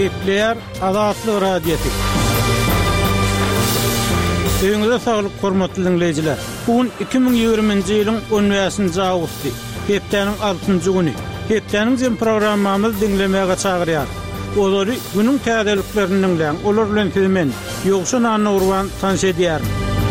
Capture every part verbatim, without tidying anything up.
Kepler Azatlyk Radiosu. Öňüňizde saglyk hormatly dinleyijiler. Bugün iki bin ýygrimiňji ýylyň on beşinji awgusty. Hepdeniň altynjy güni. Hepdeniň jem programmamyzy dinlemäge çagyrýar. Olary günüň täzeliklerini dinleýän, olar bilen filmen ýogşan anna urwan tanış edýär.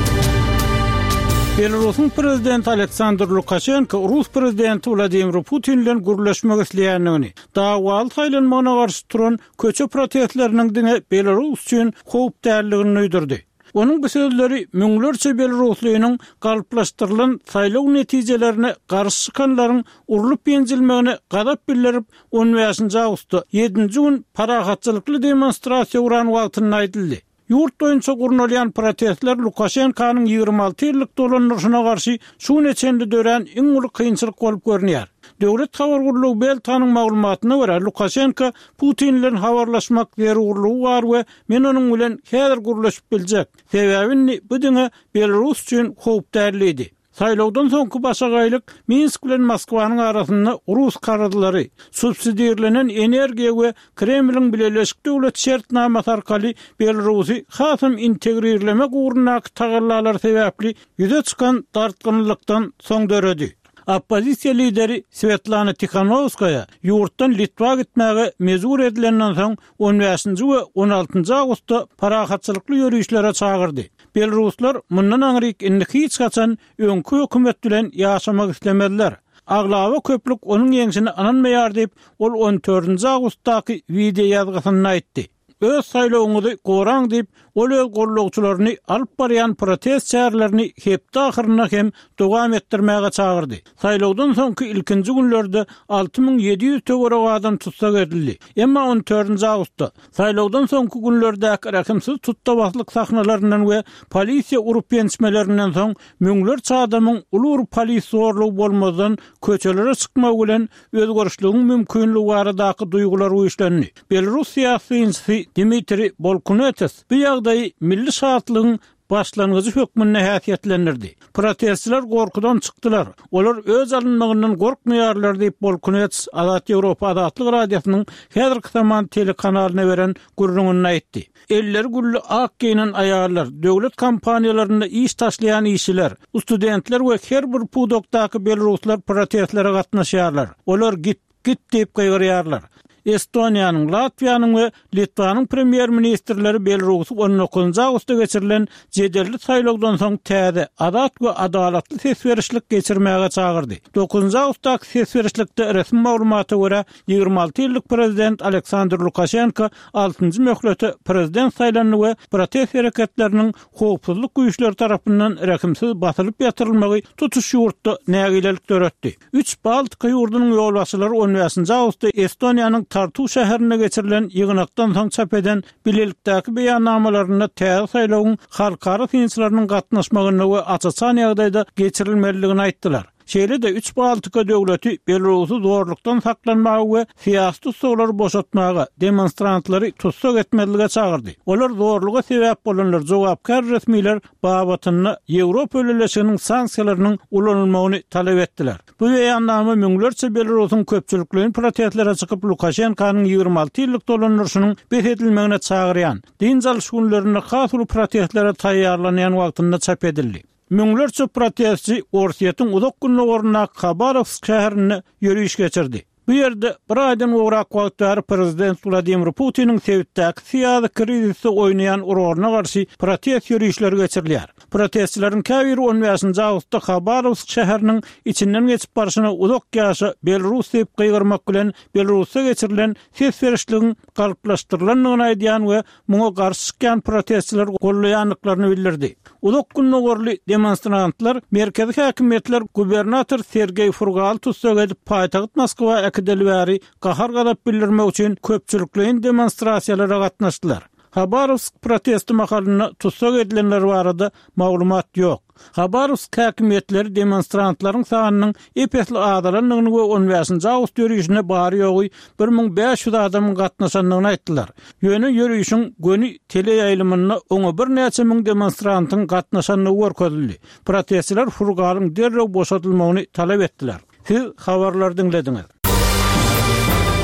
Belarusyň prezidenti Aleksandr Lukashenko Rus prezidenti Vladimir Putin bilen gurulşmak isleýändigini, dawaly taýlanmagyna garşy turan köçe protestleriniň diňe Belarus üçin howp därligini öýdürdi. Onuň bu sözleri müňlerçe Belaruslynyň galyplaşdyrylan saýlaw netijelerine garşy çykanlaryň urulyp ýenjilmegine gadap bildirip on beşinji awgustda ýedinji gün parahatçylykly demonstrasiýa uran wagtyny aýdyldy. Yurt boýunça gurulýan protestler Lukashenkonyň ýygrima alty ýyllyk dolanýaryna garşy şu neçendi dören iň uly kynçylyk bolup görünýär. Döwlet habar gurulugy Beltanyň maglumatyna görä Lukashenko Putin bilen habarlaşmak zerurlugy bar we men onuň bilen häzir gurulşyp biljek. Sebäbi bu diňe Belarus üçin howp därlidi. Saýlawdan soňky başagaýlyk Minsk bilen Moskwanyň arasynda Rus karadylary subsidiýerlenen energiýa we Kremliň Birleşik Döwlet şertnamasy arkaly Belarusy hasam integrirlemek ugruna tagallalar sebäpli ýüze çykan dartgynlykdan soň döredi. Oppozisiýa lideri Svetlana Tikhanovskaya ýurtdan Litwa gitmäge mezur edilenden soň on beşinji we on altynjy awgustda parahatçylykly ýörüşlere çagyrdy. Belaruslar mundan aňryk indi hiç gaçan öňkü hökümet bilen ýaşamak islemediler. Aglawa köplük onuň ýeňsini ananmaýar diýip ol on dördünji awgustdaky video ýazgysyny aýtdy. Öz saýlawyňyzy goraň diýip ol öz gorlugçylaryny alyp barýan protest şäherlerini hepde ahyryna hem dowam etdirmäge çagyrdy. Saýlawdan soňky ilkinji günlerde alty ming ýedi ýüz töwerek adam tutsak edildi. Emma on dördünji awgustda saýlawdan soňky günlerdäki rakymsyz tutdawatlyk sahnalarynyň we polisiýa urup ýenişmelerinden soň müňlerçe adamyň ulur polis zorlugy bolmadan köçelere çykmak bilen özgörüşlüğüň mümkinligi baradaky duýgular uýuşlandy. Belarus siýasaty Dmitri Bolkunetes bu ýagdaý milli şahatlygyň başlangyjy hökmüne häsiýetlendirdi. Protestçiler gorkudan çykdylar. Olar öz alynmagyndan gorkmaýarlar diýip Bolkunetes Azat Ýewropa Azatlyk Radiosynyň häzirki zaman telekanalyna beren gurrungyny aýtdy. Eller gully ak giyinen aýallar, döwlet kampaniýalarynda iş taşlayan işçiler, studentler we her bir pudokdaky Belaruslar protestlere gatnaşýarlar. Olar git git diýip gaýrýarlar. Estoniýanyň, Latwiýanyň we Litvanyň premier ministrleri Belarusy on dokuzunji awgustda geçirilen jedelli saýlawdan soň täze adat we adalatly sesberişlik geçirmäge çagyrdy. dokuzunji awgustdaky sesberişlikde resmi maglumaty görä ýygrima alty ýyllyk prezident Aleksandr Lukashenko altynjy möhlete prezident saýlanyny we protest hereketleriniň howpsuzlyk güýçleri tarapyndan rakymsyz basylyp ýatyrylmagy tutuş ýurtda nägilelik döretdi. üç Baltyk ýurdunyň ýolbaşçylary on beşinji awgustda Estoniýanyň Tartu şäherine geçirilen ýygnakdan soň çap eden bilelikdäki beýannamalaryna täze saýlawyň halkara finçlarynyň gatnaşmagyny we açyçan ýagdaýda geçirilmeligini aýtdylar. Şeýle de üç Baltyka döwleti Belarusy zorlukdan saklanmagy we siýasy tutsaklary boşatmagy demonstrantlary tutsak etmelige çagyrdy. Olar zorluga sebäp bolanlar jogapkar resmiler babatyny Ýewropa öleleşiginiň sanksiýalarynyň ulanylmagyny talap etdiler. Bu beýannama müňlerçe Belarusyň köpçülikligiň protestlere çykyp Lukashenkonyň ýygrima alty ýyllyk dolanýarynyň beredilmegine çagyrýan. Dinjal şunlaryny has protestlere taýýarlanýan wagtynda çap edildi. Müňlerçe protestçi Orsiýetin uzak günlük oruna Khabarovsk şäherine ýörüş geçirdi. Bu ýerde bir aýdan ugrak wagtlar prezident Vladimir Putiniň sebäpdäki siýasy krizisi oýnaýan uroruna garşy protest ýörüşleri geçirilýär. Protestçilerin käbiri on beşinji awgustda Khabarovsk şäheriniň içinden geçip barşyna uzak ýaşa Belarus diýip gaýrmak bilen Belarusda geçirilen sesberişligiň galyplaşdyrylanlygyny aýdýan we muňa garşy çykan protestçiler gollaýanlyklaryny bildirdi. Uzak günlük orly demonstrantlar merkezi häkimetler gubernator Sergey Furgal tutsak edip paýtagyt Moskwa akdelwäri gahar gadap bildirmek üçin köpçülikliň demonstrasiýalara gatnaşdylar. Khabarovsk protesti mahalyna tutsak edilenler barada maglumat ýok. Khabarovsk häkimetleri demonstrantlaryň sanynyň epesli adalanlygyny we on beşinji awgust ýörüşine bary ýogy bir ming beş ýüz adamyň gatnaşanlygyny aýtdylar. Ýöne ýörüşiň göni teleýaýlymyna oňa bir näçe ming demonstrantyň gatnaşanlygy görkezildi. Protestçiler Furgalyň derrew boşatylmagyny talap etdiler. Siz habarlar dinlediňiz.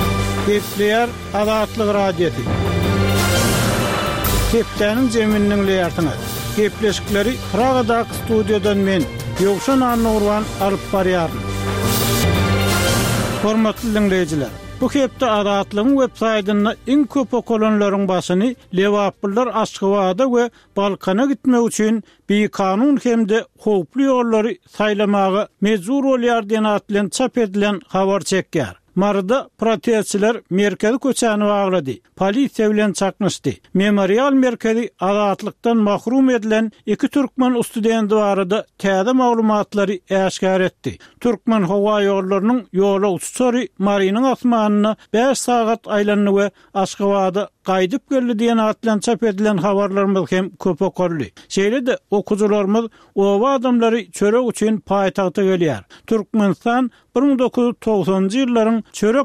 Gepleyer Azatlyk Radiosu. Tepdenin zemininin leyartına. Gepleşikleri Pragadak studiodan men, Yokşan Annurvan alıp barıyarım. Hormatly dinleyijiler, bu hepde Azatlygyň web-saytyna iň köp okolonlaryň başyny Lewapyllar Aşgabatda we Balkana gitmek üçin bir kanun hemde howply ýollary saýlamagy mejbur bolýar diýen atlan çap edilen habar çekýär. Marada protestçiler merkezi köçäni baglady. Polisiýa bilen çaknyşdy. Memorial merkezi azatlykdan mahrum edilen iki türkmen studenti barada täze maglumatlary äşkar etdi. Türkmen hawa ýollarynyň ýola uçuşary Mariniň asmanyna beş sagat aýlanyny we Aşgabatda gaýdyp geldi diýen atlan çap edilen habarlarymyz hem köp okurly. Şeýle-de okujularymyz owa adamlary çörek üçin paýtagta gelýär. Türkmenistan bir ming dokuz ýüz togsanjy ýyllaryň çörek